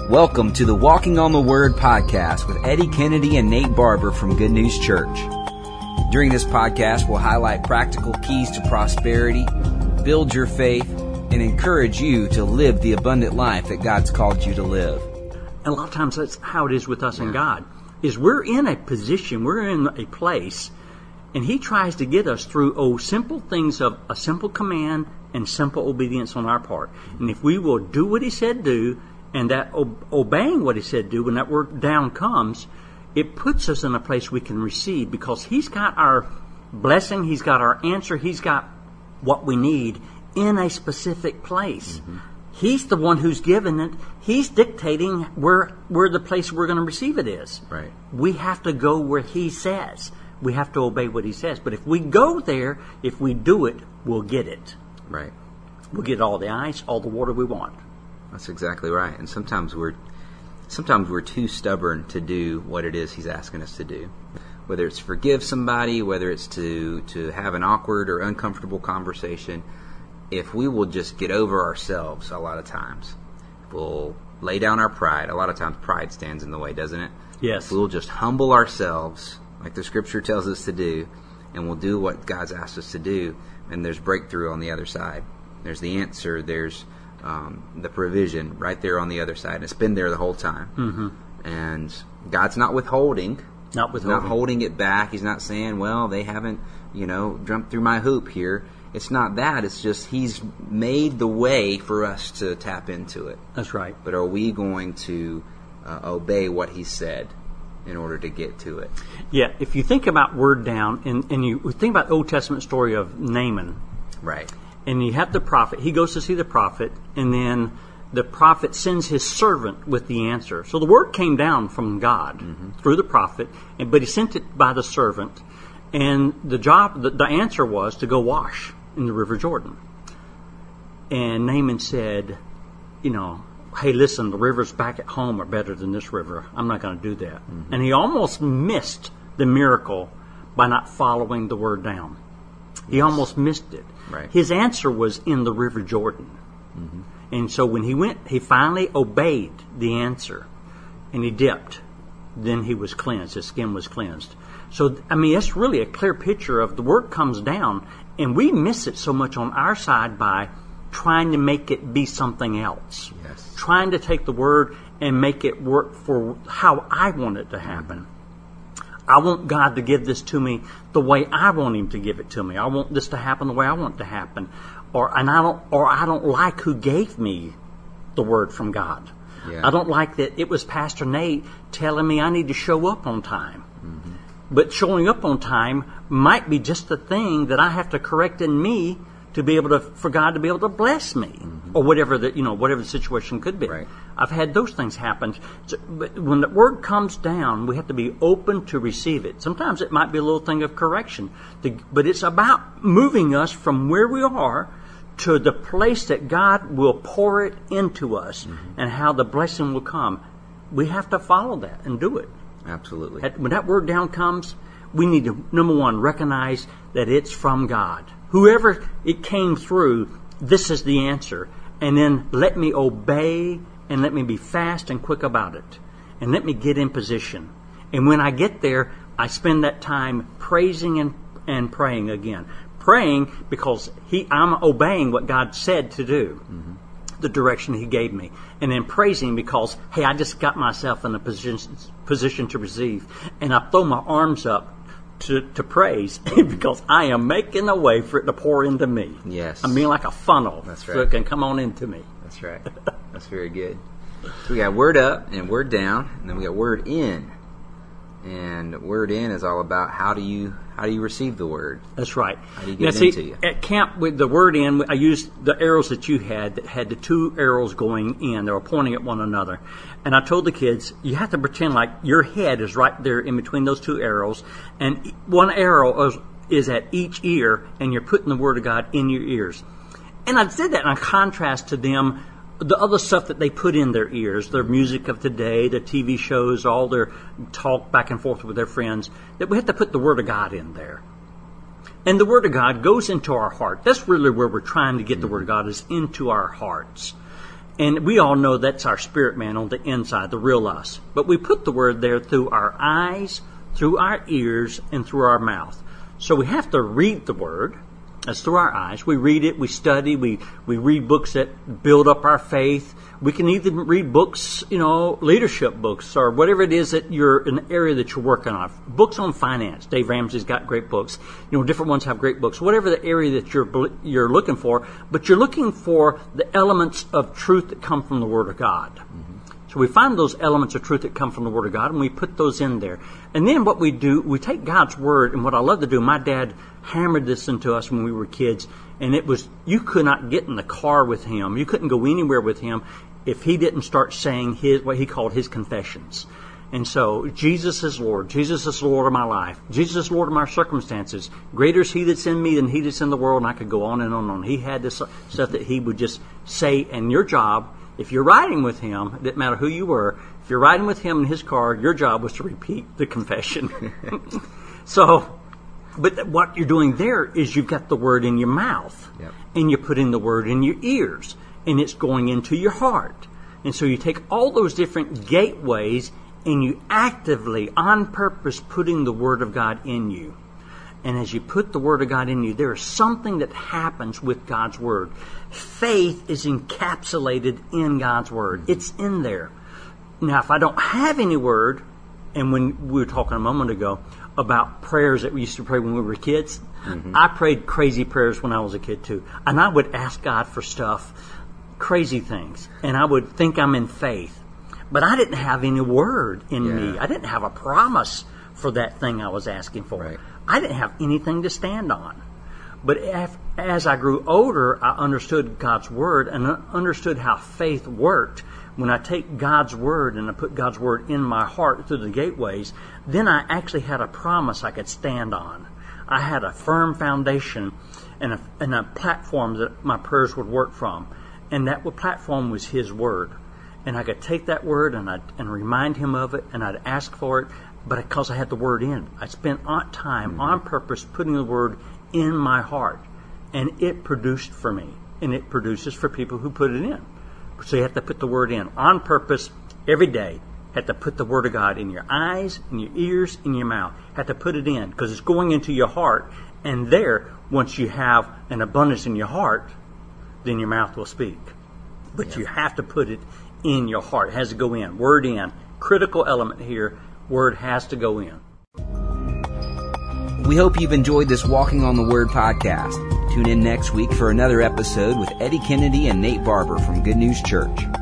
Welcome to the Walking on the Word podcast with Eddie Kennedy and Nate Barber from Good News Church. During this podcast, we'll highlight practical keys to prosperity, build your faith, and encourage you to live the abundant life that God's called you to live. And a lot of times that's how it is with us and God, is we're in a position, we're in a place, and He tries to get us through simple things of a simple command and simple obedience on our part. And if we will do what He said do, and that obeying what He said do, when that word down comes, it puts us in a place we can receive, because He's got our blessing, He's got our answer, He's got what we need in a specific place. Mm-hmm. He's the one who's given it. He's dictating where the place we're going to receive it is. Right. We have to go where He says. We have to obey what He says. But if we go there, if we do it, we'll get it. Right. We'll get all the ice, all the water we want. That's exactly right. And sometimes we're too stubborn to do what it is He's asking us to do. Whether it's forgive somebody, whether it's to have an awkward or uncomfortable conversation, if we will just get over ourselves a lot of times, we'll lay down our pride. A lot of times pride stands in the way, doesn't it? Yes. We'll just humble ourselves like the Scripture tells us to do, and we'll do what God's asked us to do, and there's breakthrough on the other side. There's the answer, there's the provision right there on the other side. And it's been there the whole time. Mm-hmm. And God's not withholding. He's not holding it back. He's not saying, well, they haven't, jumped through my hoop here. It's not that. It's just He's made the way for us to tap into it. That's right. But are we going to obey what He said in order to get to it? Yeah, if you think about word down, and you think about the Old Testament story of Naaman. Right. And you have the prophet. He goes to see the prophet, and then the prophet sends his servant with the answer. So the word came down from God through the prophet, but he sent it by the servant. And the answer was to go wash in the River Jordan. And Naaman said, hey, listen, the rivers back at home are better than this river. I'm not going to do that. Mm-hmm. And he almost missed the miracle by not following the word down. He almost missed it. Right. His answer was in the River Jordan. Mm-hmm. And so when he went, he finally obeyed the answer, and he dipped. Then he was cleansed. His skin was cleansed. So, that's really a clear picture of the word comes down, and we miss it so much on our side by trying to make it be something else. Yes. Trying to take the word and make it work for how I want it to happen. Mm-hmm. I want God to give this to me the way I want Him to give it to me. I want this to happen the way I want it to happen. I don't like who gave me the word from God. Yeah. I don't like that it was Pastor Nate telling me I need to show up on time. Mm-hmm. But showing up on time might be just the thing that I have to correct in me to be able to, for God to be able to bless me, or whatever the situation could be. Right. I've had those things happen. So, but when the word comes down, we have to be open to receive it. Sometimes it might be a little thing of correction, but it's about moving us from where we are to the place that God will pour it into us, and how the blessing will come. We have to follow that and do it. Absolutely. When that word down comes, we need to, number one, recognize that it's from God. Whoever it came through, this is the answer. And then let me obey, and let me be fast and quick about it. And let me get in position. And when I get there, I spend that time praising and praying again. Praying because I'm obeying what God said to do, the direction He gave me. And then praising because, hey, I just got myself in a position to receive. And I throw my arms up to praise because I am making a way for it to pour into me. Yes. I'm being like a funnel. That's right. So it can come on into me. That's right. That's very good. So we got word up and word down, and then we got word in. And word in is all about how do you receive the word. That's right. How do you get it into you? At camp with the word in, I used the arrows that you had that had the two arrows going in. They were pointing at one another. And I told the kids, you have to pretend like your head is right there in between those two arrows, and one arrow is at each ear, and you're putting the word of God in your ears. And I said that in contrast to them, the other stuff that they put in their ears, their music of today, the TV shows, all their talk back and forth with their friends, that we have to put the Word of God in there. And the Word of God goes into our heart. That's really where we're trying to get the Word of God, is into our hearts. And we all know that's our spirit man on the inside, the real us. But we put the Word there through our eyes, through our ears, and through our mouth. So we have to read the Word. That's through our eyes. We read it, we study, we read books that build up our faith. We can even read books, leadership books or whatever it is that you're an area that you're working on. Books on finance. Dave Ramsey's got great books. Different ones have great books. Whatever the area that you're looking for, but you're looking for the elements of truth that come from the Word of God. So we find those elements of truth that come from the Word of God, and we put those in there. And then what we do, we take God's Word, and what I love to do, my dad hammered this into us when we were kids, and it was, you could not get in the car with him. You couldn't go anywhere with him if he didn't start saying what he called his confessions. And so, Jesus is Lord. Jesus is Lord of my life. Jesus is Lord of my circumstances. Greater is He that's in me than he that's in the world, and I could go on and on and on. He had this stuff that he would just say, and your job, if you're riding with him, it didn't matter who you were, if you're riding with him in his car, your job was to repeat the confession. But what you're doing there is you've got the Word in your mouth, and you're putting the Word in your ears, and it's going into your heart. And so you take all those different gateways, and you actively, on purpose, putting the Word of God in you. And as you put the Word of God in you, there is something that happens with God's Word. Faith is encapsulated in God's Word. It's in there. Now, if I don't have any Word, and when we were talking a moment ago about prayers that we used to pray when we were kids, I prayed crazy prayers when I was a kid too. And I would ask God for stuff, crazy things. And I would think I'm in faith. But I didn't have any Word in me. I didn't have a promise for that thing I was asking for. Right. I didn't have anything to stand on. But as I grew older, I understood God's Word and understood how faith worked. When I take God's Word and I put God's Word in my heart through the gateways, then I actually had a promise I could stand on. I had a firm foundation and a platform that my prayers would work from. And that platform was His Word. And I could take that Word and remind Him of it, and I'd ask for it. But because I had the Word in, I spent time on purpose putting the Word in my heart. And it produced for me. And it produces for people who put it in. So you have to put the Word in on purpose every day. You have to put the Word of God in your eyes, in your ears, in your mouth. You have to put it in because it's going into your heart. And there, once you have an abundance in your heart, then your mouth will speak. But you have to put it in your heart. It has to go in. Word in. Critical element here. Word has to go in. We hope you've enjoyed this Walking on the Word podcast. Tune in next week for another episode with Eddie Kennedy and Nate Barber from Good News Church.